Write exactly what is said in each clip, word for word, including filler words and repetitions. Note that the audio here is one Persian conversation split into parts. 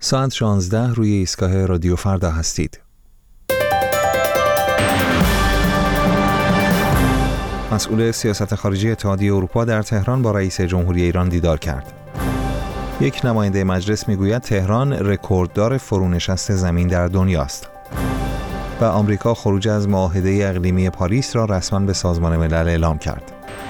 ساعت شانزده روی ایستگاه رادیو فردا هستید. مسئول سیاست خارجی اتحادیه اروپا در تهران با رئیس جمهوری ایران دیدار کرد. یک نماینده مجلس میگوید تهران رکورددار فرونشست زمین در دنیاست. و آمریکا خروج از معاهده اقلیمی پاریس را رسما به سازمان ملل اعلام کرد.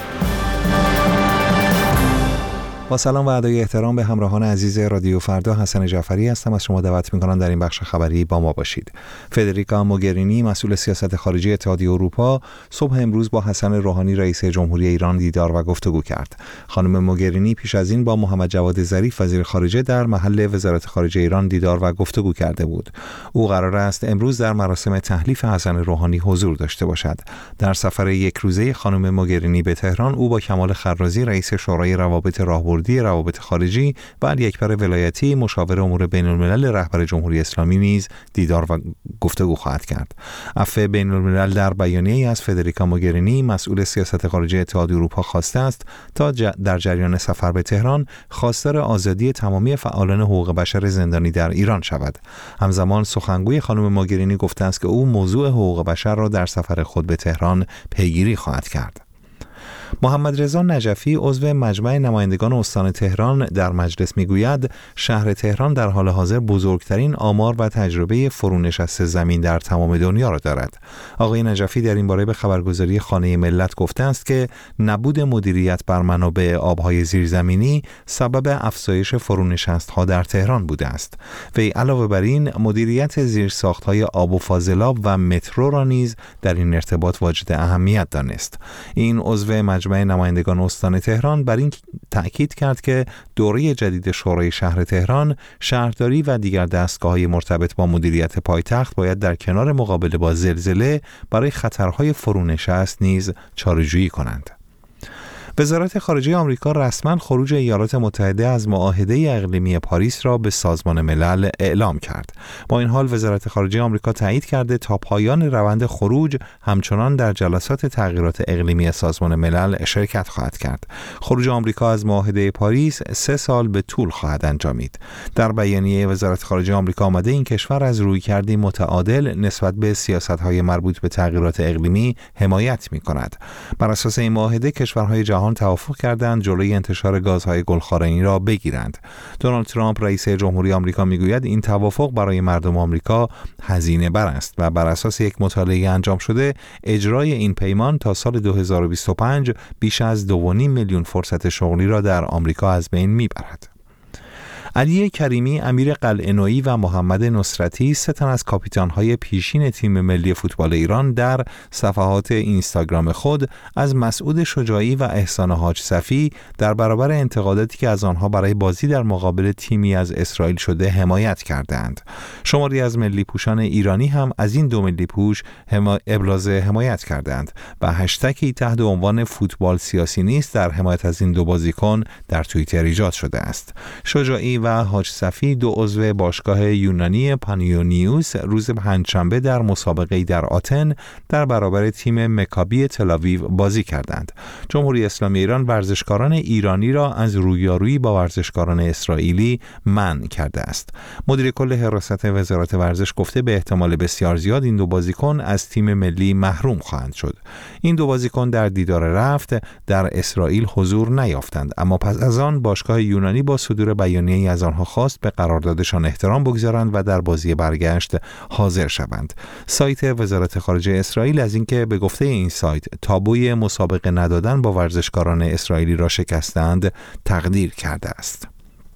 با سلام و ادای احترام به همراهان عزیز رادیو فردا، حسن جعفری هستم. از شما دعوت می‌کنم در این بخش خبری با ما باشید. فدریکا موگرینی، مسئول سیاست خارجی اتحادیه اروپا، صبح امروز با حسن روحانی رئیس جمهوری ایران دیدار و گفتگو کرد. خانم موگرینی پیش از این با محمد جواد ظریف وزیر خارجه در محل وزارت خارجه ایران دیدار و گفتگو کرده بود. او قرار است امروز در مراسم تحلیف حسن روحانی حضور داشته باشد. در سفر یک روزه خانم موگرینی به تهران، او با کمال خرازی رئیس شورای روابط راهبردی روابط خارجی و علی اکبر ولایتی مشاور امور بین الملل رهبر جمهوری اسلامی نیز دیدار و گفتگو خواهد کرد. عفو بین الملل در بیانیه‌ای از فدریکا موگرینی، مسئول سیاست خارجی اتحادیه اروپا، خواسته است تا در جریان سفر به تهران خواستار آزادی تمامی فعالان حقوق بشر زندانی در ایران شود. همزمان سخنگوی خانم موگرینی گفته است که او موضوع حقوق بشر را در سفر خود به تهران پیگیری خواهد کرد. محمد رضا نجفی، عضو مجمع نمایندگان استان تهران، در مجلس میگوید شهر تهران در حال حاضر بزرگترین آمار و تجربه فرونشست زمین در تمام دنیا را دارد. آقای نجفی در این باره به خبرگزاری خانه ملت گفته است که نبود مدیریت بر منابع آبهای زیرزمینی سبب افزایش فرونشست‌ها در تهران بوده است. وی علاوه بر این مدیریت زیرساخت‌های آب و فاضلاب و مترو را نیز در این ارتباط واجد اهمیت دانست. این عضو مجمع نمایندگان استان تهران بر این تأکید کرد که دوره جدید شورای شهر تهران، شهرداری و دیگر دستگاه‌های مرتبط با مدیریت پایتخت باید در کنار مقابله با زلزله برای خطرهای فرونشست نیز چاره‌جویی کنند. وزارت خارجه آمریکا رسما خروج ایالات متحده از معاهده اقلیمی پاریس را به سازمان ملل اعلام کرد. با این حال وزارت خارجه آمریکا تایید کرده تا پایان روند خروج همچنان در جلسات تغییرات اقلیمی سازمان ملل شرکت خواهد کرد. خروج آمریکا از معاهده پاریس سه سال به طول خواهد انجامید. در بیانیه وزارت خارجه آمریکا آمده این کشور از رویکردی متعادل نسبت به سیاست‌های مربوط به تغییرات اقلیمی حمایت می‌کند. بر اساس این معاهده کشورهای جهان توافق کردند جلوی انتشار گازهای گلخانه‌ای را بگیرند. دونالد ترامپ رئیس جمهوری آمریکا میگوید این توافق برای مردم آمریکا هزینه بر است و بر اساس یک مطالعه انجام شده اجرای این پیمان تا سال دو هزار و بیست و پنج بیش از دو و نیم میلیون فرصت شغلی را در آمریکا از بین میبرد. علی کریمی، امیر قلعه‌نویی و محمد نصرتی، سه تن از کاپیتان‌های پیشین تیم ملی فوتبال ایران، در صفحات اینستاگرام خود از مسعود شجاعی و احسان حاج صفی در برابر انتقاداتی که از آنها برای بازی در مقابل تیمی از اسرائیل شده حمایت کردند. شماری از ملی پوشان ایرانی هم از این دو ملی پوش حما... ابراز حمایت کردند و هشتگی تحت عنوان فوتبال سیاسی نیست در حمایت از این دو بازیکن در توییتر ایجاد شده است. شجاعی و حاج صفی، دو عضو باشگاه یونانی پانیونیوس، روز پنجشنبه در مسابقه‌ای در آتن در برابر تیم مکابی تل‌آویو بازی کردند. جمهوری اسلامی ایران ورزشکاران ایرانی را از رویارویی با ورزشکاران اسرائیلی منع کرده است. مدیر کل حراست وزارت ورزش گفته به احتمال بسیار زیاد این دو بازیکن از تیم ملی محروم خواهند شد. این دو بازیکن در دیدار رفت در اسرائیل حضور نیافتند، اما پس از آن باشگاه یونانی با صدور بیانیه‌ای از آنها خواست به قراردادشان احترام بگذارند و در بازی برگشت حاضر شوند. سایت وزارت خارجه اسرائیل از اینکه به گفته این سایت تابوی مسابقه ندادن با ورزشکاران اسرائیلی را شکستند تقدیر کرده است.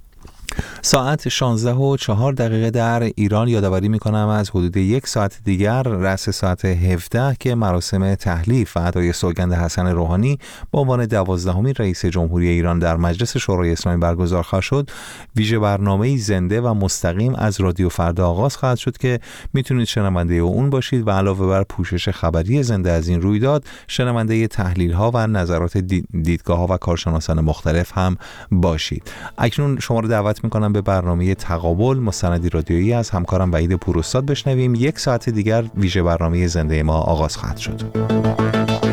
ساعت شانزده و چهار دقیقه در ایران. یادآوری میکنم از حدود یک ساعت دیگر رأس ساعت هفده که مراسم تحلیف و ادای سوگند حسن روحانی به عنوان دوازدهمین رئیس جمهوری ایران در مجلس شورای اسلامی برگزار خواهد شد، ویژه برنامه‌ای زنده و مستقیم از رادیو فردا آغاز خواهد شد که میتونید شنونده اون باشید و علاوه بر پوشش خبری زنده از این رویداد، شنونده تحلیل ها و نظرات دیدگاه ها و کارشناسان مختلف هم باشید. اکنون شما رو دعوت میکنم به برنامه تقابل، مستندی رادیویی از همکارم وحید پوراستاد بشنویم. یک ساعت دیگر ویژه برنامه زنده ما آغاز خواهد شد.